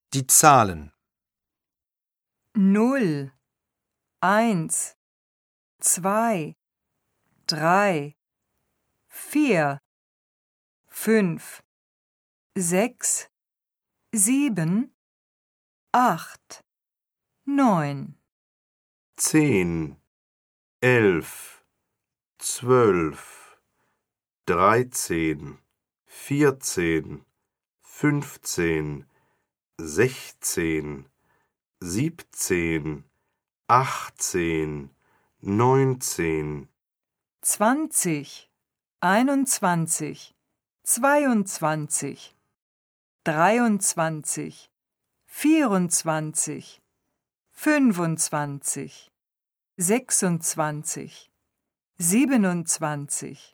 Die Zahlen 0, 1, 2, 3, 4, 5, 6, 7, 8, 9, 10, 11, 12, 13, 14, 15, 16, 17, 18, 19, 20, 21, 22, 23, 24, 25, 26, 27,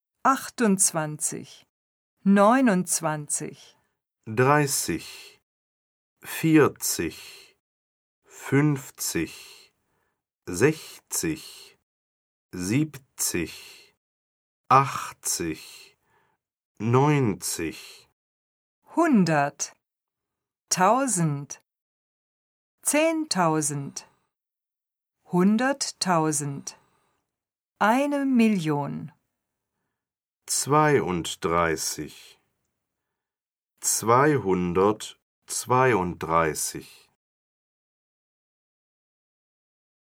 28, 29, 30, 40, 50, 60, 70, 80, 90, 100, 1000, 10.000, 100.000, 1.000.000, 32, 232.